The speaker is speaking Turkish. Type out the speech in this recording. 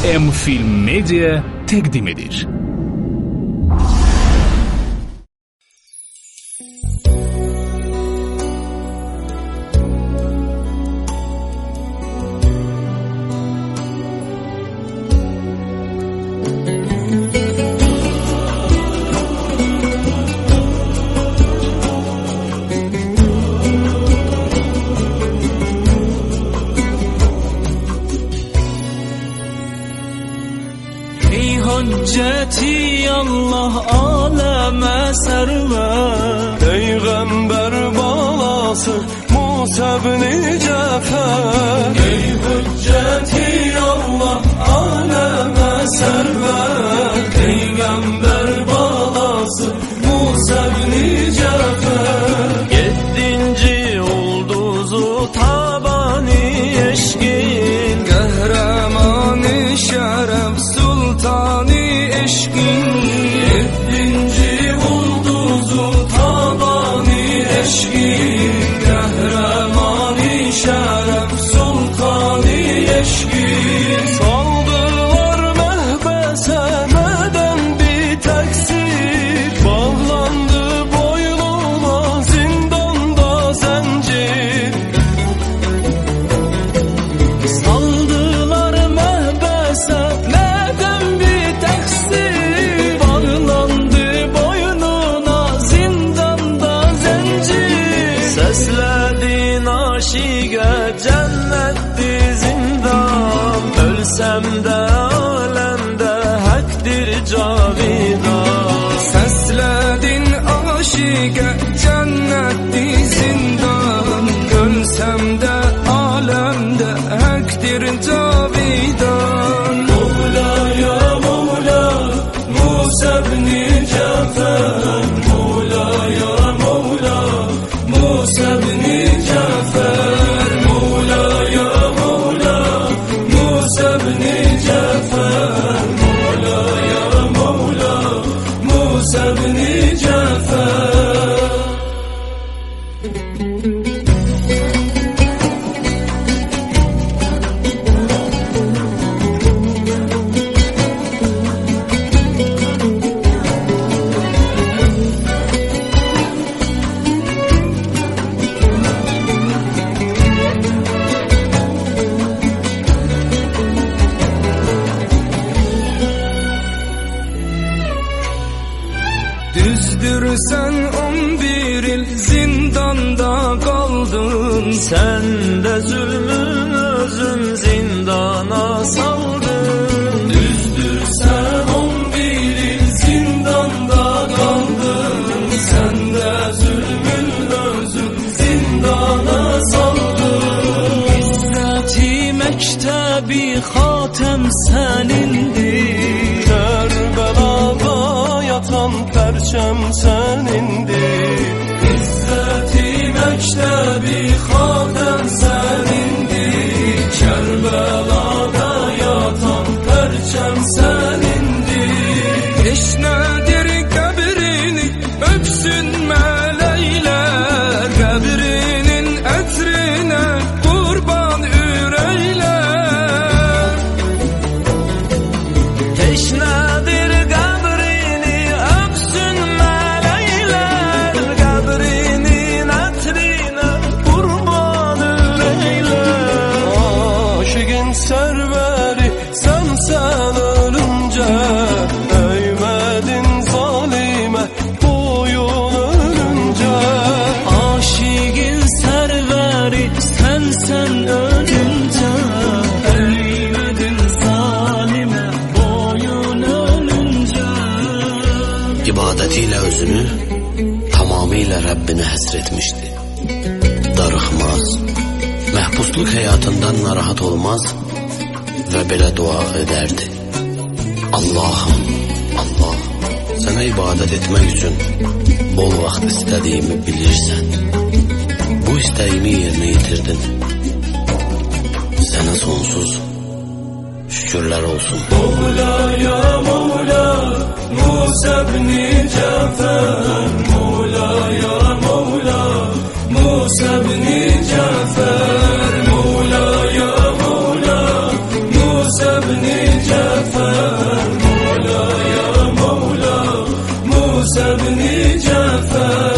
M-Film Media təqdim edir. Hücceti Allah aleme server, Peygamber balası Musa ibn Cafer. Ey hücceti Allah aleme server, Peygamber balası Musa ibn Cafer. Yedinci ulduzu tabani eşkin, kahramanı şeref sultani eşkin. Yedinci ulduzu tabani eşkin, kahramanı şeref sultani eşkin. Saldılar mehbese neden bir teksir, bağlandı boynuna zindanda zincir. Saldılar mehbese neden bir teksir, bağlandı boynuna zindanda zincir. Sesledin aşığa cennetti zindan, ölsem de alemde hakdir cavidan. Sesledin aşığa cennetti zindan, ölsem de alemde hakdir cavidan. Mevlaya Mevla Musa ibn Cafer, Mevlaya Mevla Musa ibn Cafer, Mevlaya Mevla Musa ibn Cafer, Mevlaya Mevla Musa ibn Cafer. Düzdür sen 11 yıl zindanda kaldın, sen de zulmün özün zindana saldın. Düzdür sen 11 yıl zindanda kaldın, sen de zulmün özün zindana saldın. İzzeti mektebi hatem senindir, Kerbela'da yatan perçem senindir. İzzeti mektebi hatem senindir, Kerbela'da yatan perçem senindir. Eşnedir kabrini öpsün meleyler, kabrinin etrine kurban üreyler. Teşnedir kabrini öpsün meleyler, kabrinin etrine kurban üreyler. Aşıkın serveri sen ölünce, eğmedin zalime boyun ölünce. Aşıkın serveri sen ölünce, eğmedin zalime boyun ölünce. İbadetiyle özünü tamamıyla Rabbine hasretmişti. Darıxmaz, məhbusluk hayatından narahat olmaz ve belə dua ederdi. Allah'ım, Allah, sana ibadet etmek için bol vaxt istediğimi bilirsen. Bu isteğimi yerine getirdin. Sana sonsuz şükürler olsun. Mevlaya Mevla Musa ibn Cafer, Mevlaya Mevla Musa ibn Cafer, Mevlaya Mevla Musa ibn Cafer. Cafer